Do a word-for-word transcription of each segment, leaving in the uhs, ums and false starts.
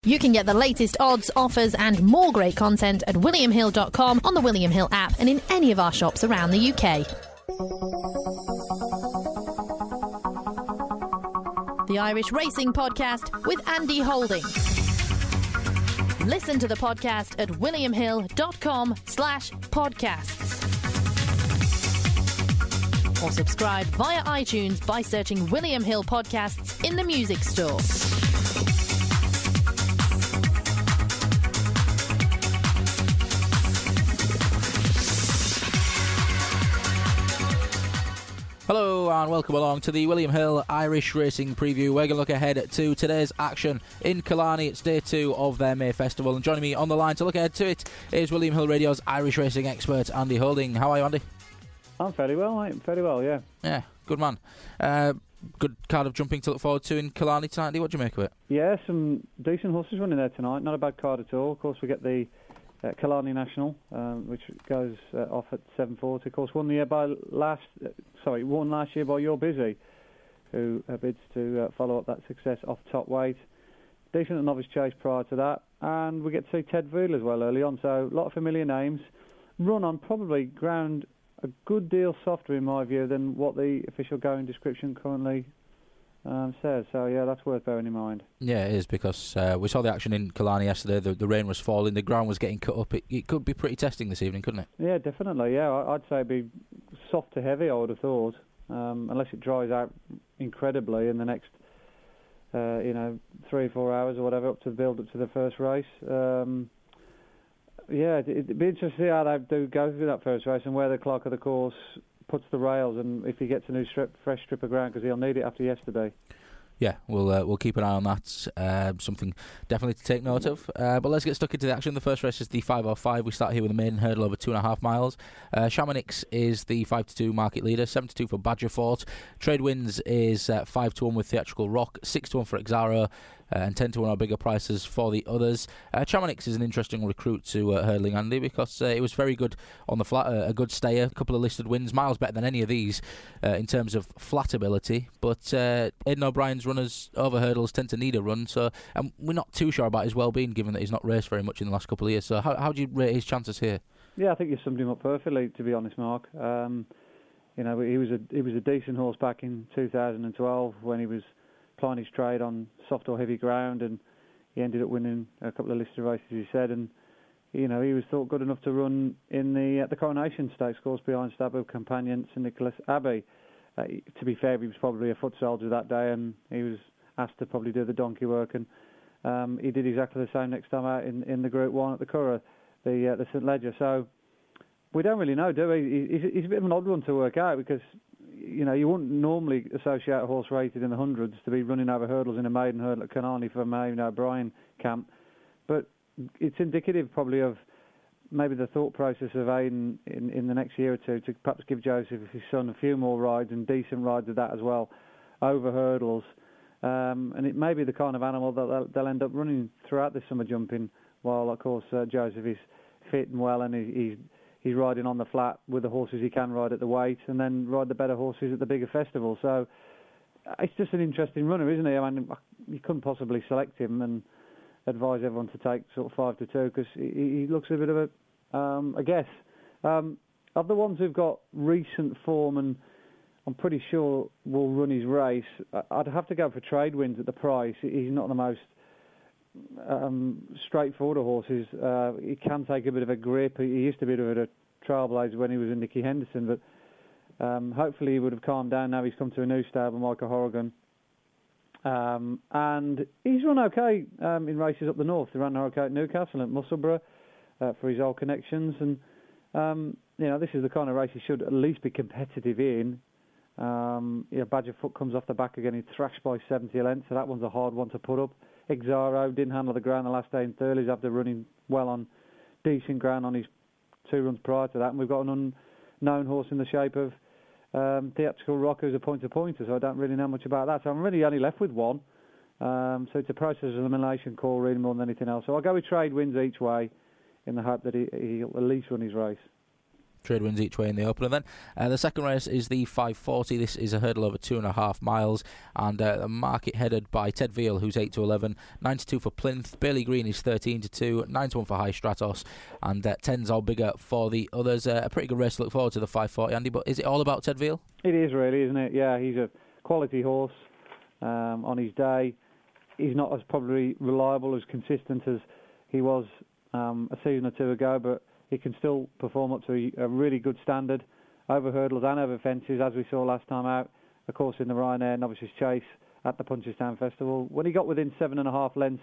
You can get the latest odds, offers and more great content at william hill dot com, on the William Hill app and in any of our shops around the U K. The Irish Racing Podcast with Andy Holding. Listen to the podcast at william hill dot com slash podcasts. Or subscribe via iTunes by searching William Hill Podcasts in the music store. Hello and welcome along to the William Hill Irish Racing Preview. We're going to look ahead to today's action in Killarney. It's day two of their May Festival, and joining me on the line to look ahead to it is William Hill Radio's Irish racing expert Andy Holding. How are you, Andy? I'm fairly well, mate. Fairly well, yeah. Yeah, good man. Uh, good card of jumping to look forward to in Killarney tonight, Andy. What do you make of it? Yeah, some decent horses running there tonight. Not a bad card at all. Of course, we get the uh, Killarney National, um, which goes uh, off at seven forty. Of course, won the year by last. Uh, sorry, won last year by You're Busy, who uh, bids to uh, follow up that success off top weight. Decent novice chase prior to that, and we get to see Ted Veal as well early on. So a lot of familiar names. Run on probably ground a good deal softer in my view than what the official going description currently um, says. So yeah, that's worth bearing in mind. Yeah, it is, because uh, we saw the action in Killarney yesterday. The, the rain was falling, the ground was getting cut up. It, it could be pretty testing this evening, couldn't it? Yeah, definitely. Yeah, I'd say it'd be soft to heavy, I would have thought, um, unless it dries out incredibly in the next uh, you know three or four hours or whatever up to the build up to the first race. Um, Yeah, it'd be interesting to see how they do go through that first race and where the clerk of the course puts the rails, and if he gets a new strip, fresh strip of ground, because he'll need it after yesterday. Yeah, we'll uh, we'll keep an eye on that. Uh, something definitely to take note of. Uh, but let's get stuck into the action. The first race is the five oh five. We start here with a maiden hurdle over two and a half miles. Uh, Chamonix is the five to two market leader. seven to two for Badger Fort. Trade Winds is uh, five to one with Theatrical Rock. six to one for Exaro. Uh, and ten to one are bigger prices for the others. Uh, Chamonix is an interesting recruit to uh, hurdling, Andy, because uh, it was very good on the flat, uh, a good stayer, a couple of listed wins, miles better than any of these uh, in terms of flat ability. But uh, Aidan O'Brien's runners over hurdles tend to need a run, so and we're not too sure about his well-being, given that he's not raced very much in the last couple of years. So how, how do you rate his chances here? Yeah, I think you summed him up perfectly, to be honest, Mark. Um, you know, he was a he was a decent horse back in two thousand twelve when he was plying his trade on soft or heavy ground, and he ended up winning a couple of listed races, he said, and you know he was thought good enough to run in the uh, the Coronation Stakes course behind Stabbo Companion St Nicholas Abbey. Uh, to be fair, he was probably a foot soldier that day, and he was asked to probably do the donkey work, and um, he did exactly the same next time out in, in the Group One at the Curragh, the uh, the St Leger. So we don't really know, do we? He's, he's a bit of an odd one to work out, because you know, you wouldn't normally associate a horse rated in the hundreds to be running over hurdles in a maiden hurdle at Killarney for Aidan O'Brien camp. But it's indicative probably of maybe the thought process of Aidan in, in the next year or two to perhaps give Joseph, his son, a few more rides, and decent rides of that as well, over hurdles. Um, and it may be the kind of animal that they'll, they'll end up running throughout the summer jumping, while, of course, uh, Joseph is fit and well, and he, he's He's riding on the flat with the horses he can ride at the weight, and then ride the better horses at the bigger festival. So it's just an interesting runner, isn't he? I mean, you couldn't possibly select him and advise everyone to take sort of five to two, because he, he looks a bit of a, um, a guess. Um, of the ones who've got recent form, and I'm pretty sure will run his race, I'd have to go for Trade Winds at the price. He's not the most Um, straightforward horses. Uh, he can take a bit of a grip. He used to be a bit of a trailblazer when he was in Nicky Henderson, but um, hopefully he would have calmed down now he's come to a new stable, Michael Horrigan. Um, and he's run okay um, in races up the north. He ran okay at Newcastle and at Musselburgh uh, for his old connections, and um, you know, this is the kind of race he should at least be competitive in. Um, you know, Badger Foot comes off the back again. He thrashed by seventy lengths, so that one's a hard one to put up. Exaro didn't handle the ground the last day in Thurles after running well on decent ground on his two runs prior to that. And we've got an unknown horse in the shape of um, Theatrical Rock, who's a point-to-pointer, so I don't really know much about that. So I'm really only left with one. Um, so it's a process of elimination call really more than anything else. So I'll go with Trade Winds each way in the hope that he, he'll at least run his race. trade wins each way in the opener. Then uh, the second race is the five forty. This is a hurdle over two and a half miles, and uh, the market headed by Ted Veal, who's eight to eleven, nine to two for Plinth. Bailey Green is thirteen to two, nine to one for High Stratos, and uh, tens are bigger for the others. Uh, a pretty good race to look forward to, the five forty, Andy. But is it all about Ted Veal? It is really, isn't it? Yeah, he's a quality horse um, on his day. He's not as probably reliable, as consistent as he was um, a season or two ago, but he can still perform up to a, a really good standard over hurdles and over fences, as we saw last time out, of course, in the Ryanair Novices Chase at the Punchestown Festival. When he got within seven and a half lengths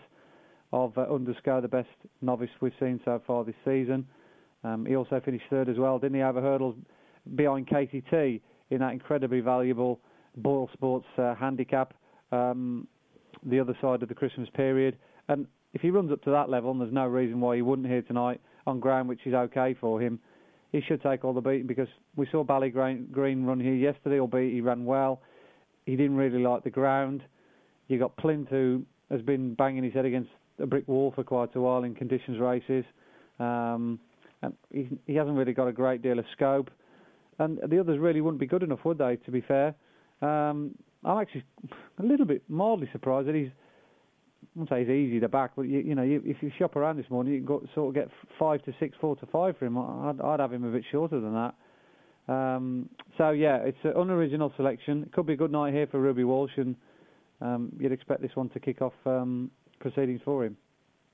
of uh, Undersco, the best novice we've seen so far this season. Um, he also finished third as well, didn't he, over hurdles behind Katie T in that incredibly valuable Boyle Sports uh, handicap. Um, the other side of the Christmas period, and if he runs up to that level, and there's no reason why he wouldn't here tonight on ground which is okay for him, he should take all the beating, because we saw Ballygreen Green run here yesterday, albeit he ran well. He didn't really like the ground. You got Plinth, who has been banging his head against a brick wall for quite a while in conditions races, um, and he, he hasn't really got a great deal of scope, and the others really wouldn't be good enough, would they, to be fair? Um, I'm actually a little bit mildly surprised that he's, I won't say he's easy to back, but you, you know, you, if you shop around this morning, you can go, sort of get five to six, four to five for him. I'd, I'd have him a bit shorter than that. Um, so yeah, it's an unoriginal selection. It could be a good night here for Ruby Walsh, and um, you'd expect this one to kick off um, proceedings for him.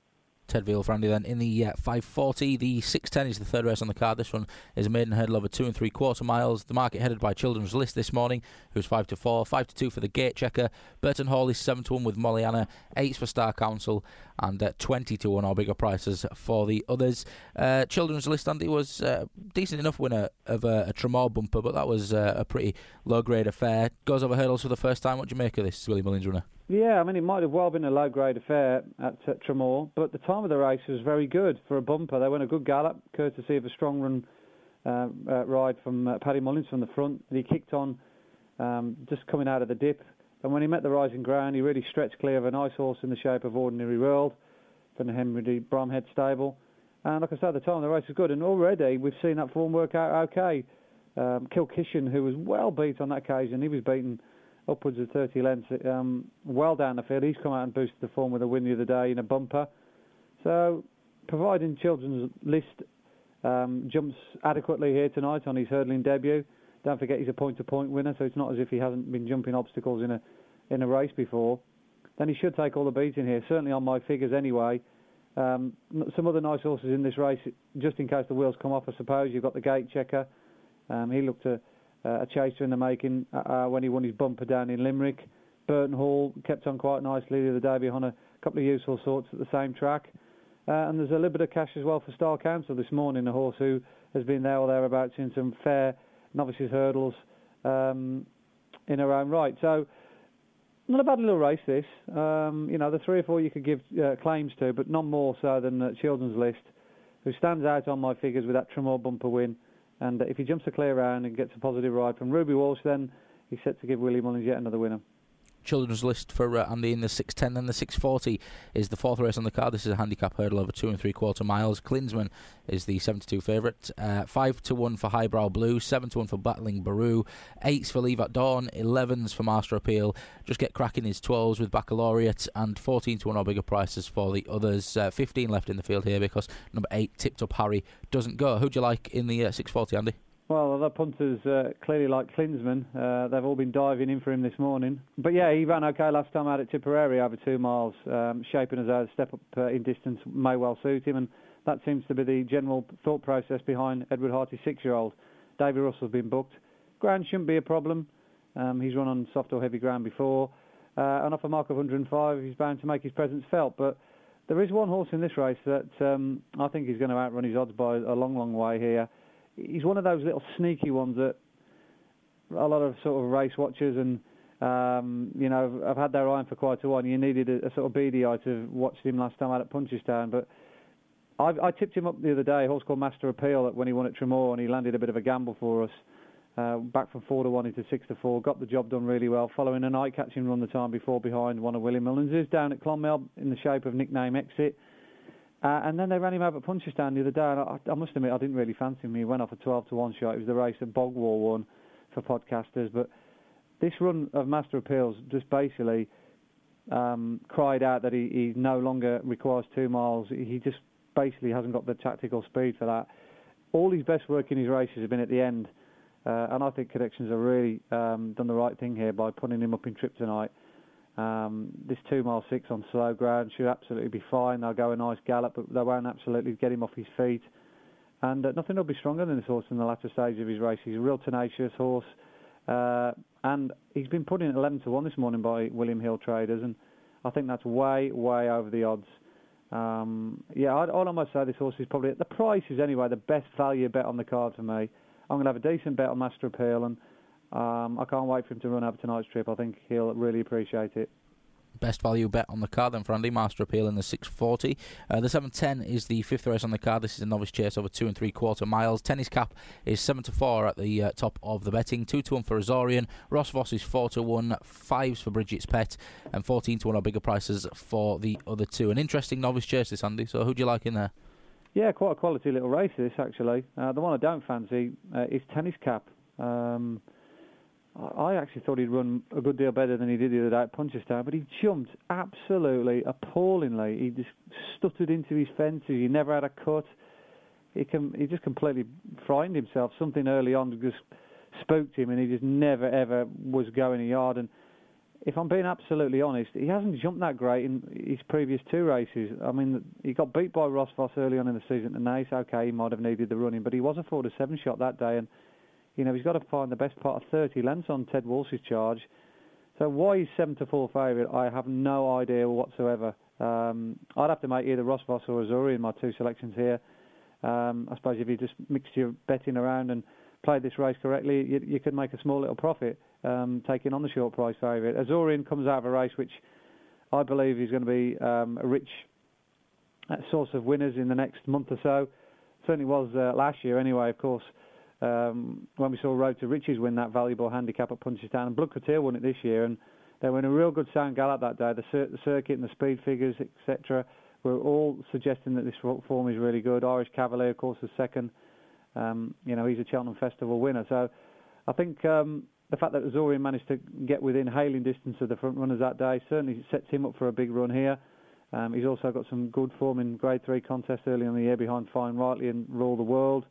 Ted Veal for Andy then. In the uh, five forty, the six ten is the third race on the card. This one is a maiden hurdle over two and three quarter miles. The market headed by Children's List this morning, who's five to four, five to two for the Gate Checker. Burton Hall is seven to one with Mollyanna, eight for Star Council, and uh, twenty to one or bigger prices for the others. Uh, Children's List, Andy, was a uh, decent enough winner of uh, a Tremor bumper, but that was uh, a pretty low grade affair. Goes over hurdles for the first time. What do you make of this Willie Mullins runner? Yeah, I mean, it might have well been a low-grade affair at uh, Tremor, but the time of the race was very good for a bumper. They went a good gallop, courtesy of a strong run uh, uh, ride from uh, Paddy Mullins from the front. And he kicked on um, just coming out of the dip. And when he met the rising ground, he really stretched clear of a nice horse in the shape of Ordinary World from the Henry Bromhead stable. And like I said, at the time, the race was good. And already we've seen that form work out okay. Um, Kilkishan, who was well beat on that occasion, he was beaten upwards of thirty lengths, um, well down the field. He's come out and boosted the form with a win the other day in a bumper. So, providing Children's List um, jumps adequately here tonight on his hurdling debut. Don't forget he's a point-to-point winner, so it's not as if he hasn't been jumping obstacles in a in a race before. Then he should take all the beating here, certainly on my figures anyway. Um, some other nice horses in this race, just in case the wheels come off, I suppose. You've got the Gate Checker. Um, he looked a Uh, a chaser in the making uh, when he won his bumper down in Limerick. Burton Hall kept on quite nicely the other day behind a couple of useful sorts at the same track. Uh, and there's a little bit of cash as well for Star Council this morning, a horse who has been there or thereabouts in some fair novices hurdles um, in her own right. So, not a bad little race this. Um, you know, the three or four you could give uh, claims to, but none more so than uh, Children's List, who stands out on my figures with that Tremor bumper win. And if he jumps a clear round and gets a positive ride from Ruby Walsh, then he's set to give Willie Mullins yet another winner. Children's List for uh, Andy in the six ten, then the six forty is the fourth race on the card. This is a handicap hurdle over two and three quarter miles. Klinsman is the seven to two favourite. Uh, five to one for Highbrow Blue, seven to one for Battling Baru, eights for Leave at Dawn, elevens for Master Appeal. Just Get Cracking is twelves with Baccalaureate, and fourteen to one or bigger prices for the others. Uh, fifteen left in the field here because number eight, Tipped Up Harry, doesn't go. Who'd you like in the uh, six forty, Andy? Well, the punters uh, clearly like Klinsman. Uh, they've all been diving in for him this morning. But yeah, he ran okay last time out at Tipperary over two miles, um, shaping as a step up uh, in distance may well suit him, and that seems to be the general thought process behind Edward Harty's six-year-old. Davy Russell's been booked. Ground shouldn't be a problem. Um, he's run on soft or heavy ground before. Uh, and off a mark of one hundred five, he's bound to make his presence felt. But there is one horse in this race that um, I think he's going to outrun his odds by a long, long way here. He's one of those little sneaky ones that a lot of sort of race watchers and, um, you know, have had their eye on for quite a while. You needed a, a sort of beady eye to watch him last time out at Punchestown. But I, I tipped him up the other day, a horse called Master Appeal, when he won at Tremor, and he landed a bit of a gamble for us. Uh, back from four to one into six to four, got the job done really well, following a night-catching run the time before behind one of Willie Mullins' down at Clonmel in the shape of Nickname Exit. Uh, and then they ran him over at Punchestown the other day, and I, I must admit I didn't really fancy him. He went off a twelve to one shot. It was the race that Bogwar won for podcasters. But this run of Master Appeals just basically um, cried out that he, he no longer requires two miles. He just basically hasn't got the tactical speed for that. All his best work in his races have been at the end, uh, and I think Connections have really um, done the right thing here by putting him up in trip tonight. Um, this two mile six on slow ground should absolutely be fine. They'll go a nice gallop, but they won't absolutely get him off his feet. And uh, nothing will be stronger than this horse in the latter stage of his race. He's a real tenacious horse, uh, and he's been put in at eleven to one this morning by William Hill traders, and I think that's way, way over the odds. Um, yeah, I'd, I'd almost say this horse is probably, at the prices anyway, the best value bet on the card for me. I'm going to have a decent bet on Master Appeal, and Um, I can't wait for him to run over tonight's trip. I think he'll really appreciate it. Best value bet on the card then for Andy, Master Appeal in the six forty. Uh, the seven ten is the fifth race on the card. This is a novice chase over two and three quarter miles. Tennis Cap is seven to four at the uh, top of the betting. two to one for Azorian. Ross Voss is four to one. fives for Bridget's Pet. And fourteen to one are bigger prices for the other two. An interesting novice chase this, Andy. So who do you like in there? Yeah, quite a quality little race this, actually. Uh, the one I don't fancy uh, is Tennis Cap. Um... I actually thought he'd run a good deal better than he did the other day at Punchestown, but he jumped absolutely appallingly. He just stuttered into his fences. He never had a cut. He can, he just completely frightened himself. Something early on just spooked him, and he just never, ever was going a yard. And if I'm being absolutely honest, he hasn't jumped that great in his previous two races. I mean, he got beat by Ross Voss early on in the season at Naas. OK, he might have needed the running, but he was a four to seven shot that day, and you know, he's got to find the best part of thirty lengths on Ted Walsh's charge. So why he's seven to four favourite, I have no idea whatsoever. Um, I'd have to make either Ross Voss or Azuri in my two selections here. Um, I suppose if you just mixed your betting around and played this race correctly, you, you could make a small little profit um, taking on the short price favourite. Azurian comes out of a race which I believe is going to be um, a rich source of winners in the next month or so. Certainly was uh, last year anyway, of course. Um, when we saw Road to Riches win that valuable handicap at Punchestown, and Blood Cotillion won it this year, and they were in a real good sound gallop that day. The, cir- the circuit and the speed figures, et cetera, were all suggesting that this form is really good. Irish Cavalier, of course, was second. Um, you know, he's a Cheltenham Festival winner. So I think um, the fact that Azorian managed to get within hailing distance of the front runners that day certainly sets him up for a big run here. Um, he's also got some good form in Grade three contests early in the year behind Fine Rightly and Rule the World.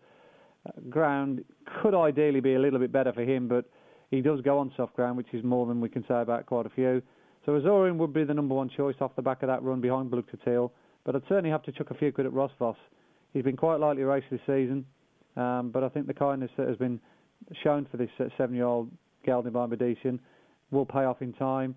Ground could ideally be a little bit better for him, but he does go on soft ground, which is more than we can say about quite a few. So Azorian would be the number one choice off the back of that run behind Blood Cotillion, but I'd certainly have to chuck a few quid at Ross Voss. He's been quite lightly raced this season, um, but I think the kindness that has been shown for this uh, seven-year-old gelding by Medician will pay off in time.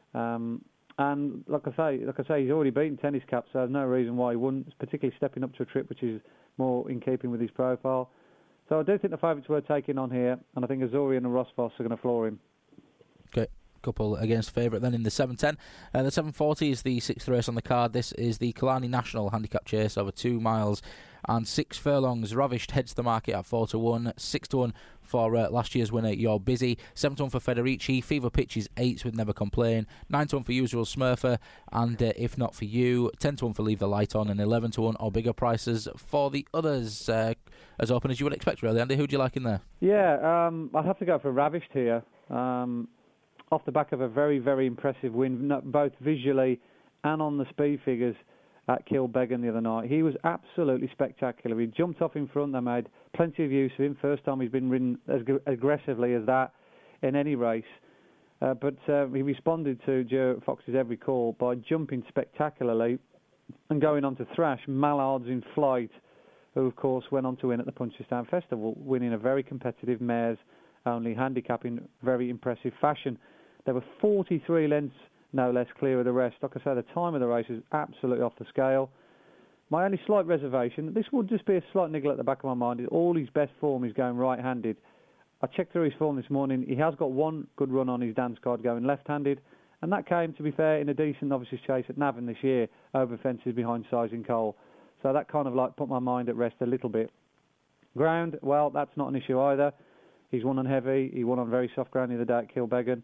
Um, and like I say, like I say, he's already beaten Tennis Cap, so there's no reason why he wouldn't, particularly stepping up to a trip which is more in keeping with his profile. So I do think the favourites were taking on here, and I think Azorian and Ross Voss are going to floor him. Okay, couple against favourite then in the seven ten. Uh, the seven forty is the sixth race on the card. This is the Killarney National Handicap Chase over two miles and six furlongs. Ravished heads the market at four to one, six to one for uh, last year's winner You're Busy, seven to one for Federici, Fever Pitch is eights with Never Complain, nine to one for Usual Smurfer, and uh, If Not For You, ten to one for Leave the Light On, and eleven to one or bigger prices for the others. Uh, as open as you would expect, really. Andy, who do you like in there? Yeah, um, I'd have to go for Ravished here. Um, off the back of a very, very impressive win, both visually and on the speed figures at Kilbeggan the other night. He was absolutely spectacular. He jumped off in front. They made plenty of use of him. First time he's been ridden as aggressively as that in any race. Uh, but uh, he responded to Joe Fox's every call by jumping spectacularly and going on to thrash Mallards in Flight, who, of course, went on to win at the Punchestown Festival, winning a very competitive mares-only handicap in very impressive fashion. There were forty-three lengths, no less, clear of the rest. Like I say, the time of the race is absolutely off the scale. My only slight reservation, this would just be a slight niggle at the back of my mind, is all his best form is going right-handed. I checked through his form this morning. He has got one good run on his dance card going left-handed, and that came, to be fair, in a decent novices chase at Navan this year, over fences behind Sizing Cole. So that kind of like put my mind at rest a little bit. Ground, well, that's not an issue either. He's won on heavy. He won on very soft ground the other day at Kilbeggan.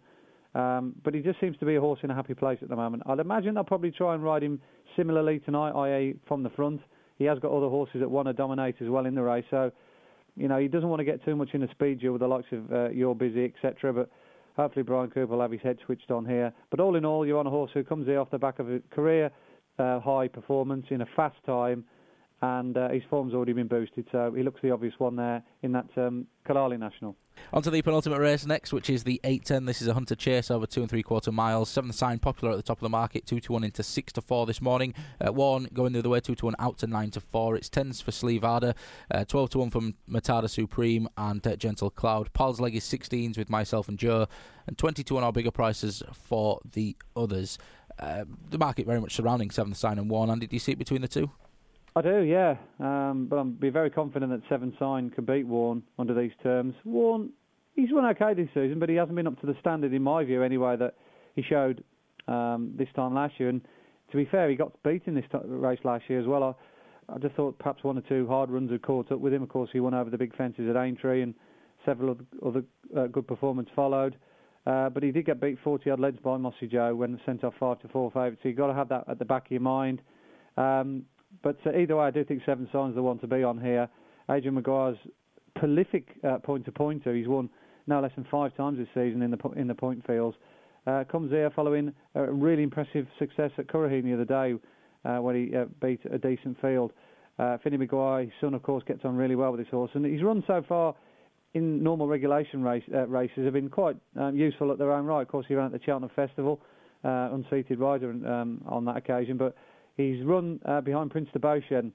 Um, but he just seems to be a horse in a happy place at the moment. I'd imagine they'll probably try and ride him similarly tonight, that is from the front. He has got other horses that want to dominate as well in the race. So, you know, he doesn't want to get too much in a speed duel with the likes of uh, You're Busy, et cetera. But hopefully Brian Cooper will have his head switched on here. But all in all, you're on a horse who comes here off the back of a career uh, high performance in a fast time. And uh, his form's already been boosted, so he looks the obvious one there in that um, Kalali National. On to the penultimate race next, which is the eight ten. This is a Hunter Chase over two and three quarter miles. Seventh Sign popular at the top of the market, two to one into six to four this morning. Uh, one going the other way, two to one out to nine to four. It's tens for Sleevada, uh, twelve to one from Matada Supreme and uh, Gentle Cloud. Pal's leg is sixteens with myself and Joe, and twenty to one are bigger prices for the others. Uh, the market very much surrounding Seventh Sign and one. Andy, do you see it between the two? I do, yeah. Um, but I'm be very confident that Seven Sign can beat Warren under these terms. Warren, he's run okay this season, but he hasn't been up to the standard, in my view, anyway, that he showed um, this time last year. And to be fair, he got beaten this t- race last year as well. I, I just thought perhaps one or two hard runs had caught up with him. Of course, he won over the big fences at Aintree, and several other, other uh, good performances followed. Uh, but he did get beat forty-odd lengths by Mossy Joe when sent off five to four favourites. So you've got to have that at the back of your mind. Um, But uh, either way, I do think Seven Sign's the one to be on here. Adrian Maguire's prolific uh, point-to-pointer. He's won no less than five times this season in the in the point fields. Uh, comes here following a really impressive success at Curraheen the other day uh, when he uh, beat a decent field. Uh, Finney Maguire, his son, of course, gets on really well with this horse. And he's run so far in normal regulation race, uh, races have been quite um, useful at their own right. Of course, he ran at the Cheltenham Festival, uh, unseated rider um, on that occasion. But he's run uh, behind Prince de Beauchesne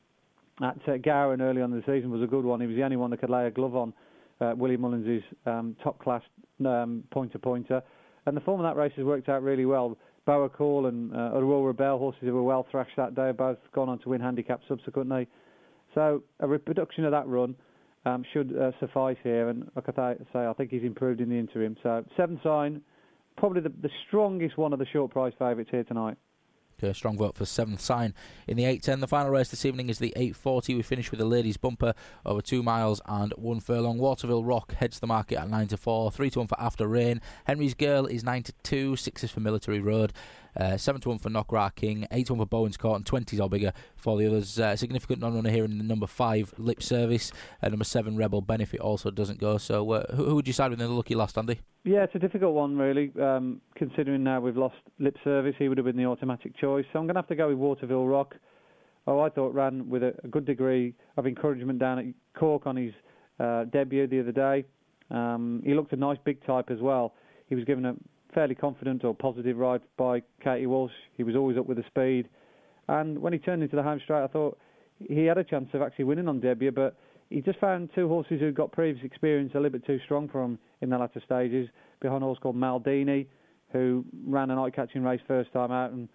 at uh, Gowran early on in the season, was a good one. He was the only one that could lay a glove on uh, Willie Mullins' um, top-class um, pointer-pointer. And the form of that race has worked out really well. Boa Call and uh, Aurora Bell, horses who were well thrashed that day, have both gone on to win handicap subsequently. So a reproduction of that run um, should uh, suffice here. And like I th- say, I think he's improved in the interim. So Seven Sign, probably the, the strongest one of the short price favourites here tonight. Okay, strong vote for Seventh Sign. In the eight ten, the final race this evening is the eight forty. We finish with the ladies' bumper over two miles and one furlong. Waterville Rock heads the market at nine to four, three to one for After Rain. Henry's Girl is nine to two, six is for Military Road. Uh, seven to one for Knockra King, eight to one for Bowen's Court, and twenties or bigger for the others. Uh, significant non-runner here in the number five, Lip Service. Uh, number seven, Rebel Benefit, also doesn't go. So uh, who, who would you side with in the lucky last, Andy? Yeah, it's a difficult one, really, um, considering now we've lost Lip Service. He would have been the automatic choice. So I'm going to have to go with Waterville Rock. Oh, I thought ran with a, a good degree of encouragement down at Cork on his uh, debut the other day. Um, he looked a nice big type as well. He was given a fairly confident or positive ride by Katie Walsh. He was always up with the speed. And when he turned into the home straight, I thought he had a chance of actually winning on debut, but he just found two horses who'd got previous experience a little bit too strong for him in the latter stages. Behind a horse called Maldini, who ran a night-catching race first time out, and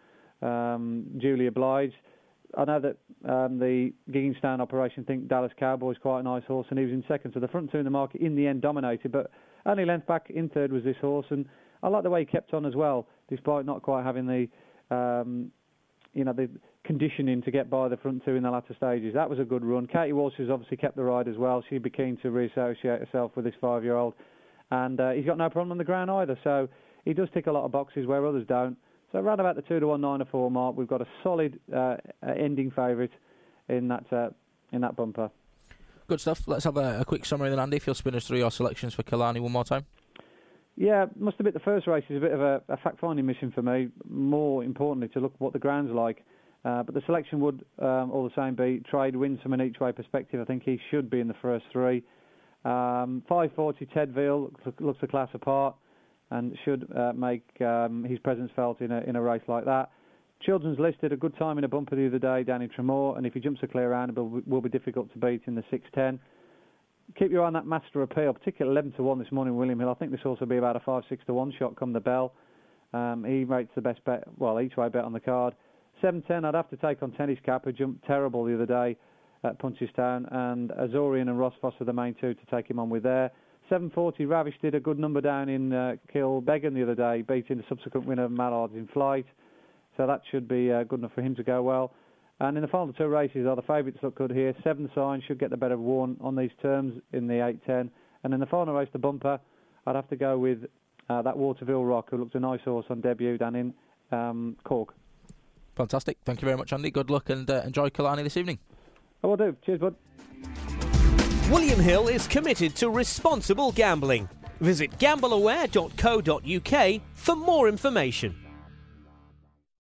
um, Julia Blige. I know that um, the Gigginstown operation think Dallas Cowboy's quite a nice horse, and he was in second. So the front two in the market in the end dominated, but only length back in third was this horse. And I like the way he kept on as well, despite not quite having the, um, you know, the conditioning to get by the front two in the latter stages. That was a good run. Katie Walsh has obviously kept the ride as well. She'd be keen to reassociate herself with this five-year-old. And uh, he's got no problem on the ground either. So he does tick a lot of boxes where others don't. So around about the two to one, nine to four mark, we've got a solid uh, ending favourite in that uh, in that bumper. Good stuff. Let's have a, a quick summary then, Andy. If you'll spin us through your selections for Killarney one more time. Yeah, must admit the first race is a bit of a, a fact-finding mission for me. More importantly, to look what the ground's like. Uh, but the selection would um, all the same be Trade wins from an each-way perspective. I think he should be in the first three. Um, five forty Tedville looks, looks a class apart and should uh, make um, his presence felt in a in a race like that. Children's Listed, a good time in a bumper the other day down in Tremor, and if he jumps a clear round, it will, will be difficult to beat in the six ten. Keep your eye on that Master Appeal, particularly eleven to one this morning, William Hill. I think this horse will be about a five six to one shot come the bell. Um, he rates the best bet, well, each way bet on the card. seven ten, I'd have to take on Tennis Cap, who jumped terrible the other day at Punchestown, and Azorian and Rossfoss are the main two to take him on with there. seven forty, Ravish did a good number down in uh, Kilbeggan the other day, beating the subsequent winner Mallards in Flight. So that should be uh, good enough for him to go well. And in the final two races, are the favourites look good here. Seven Sign should get the better of Warren on these terms in the eight ten. And in the final race, the bumper, I'd have to go with uh, that Waterville Rock, who looked a nice horse on debut down in um, Cork. Fantastic. Thank you very much, Andy. Good luck and uh, enjoy Killarney this evening. I will do. Cheers, bud. William Hill is committed to responsible gambling. Visit gamble aware dot co dot uk for more information.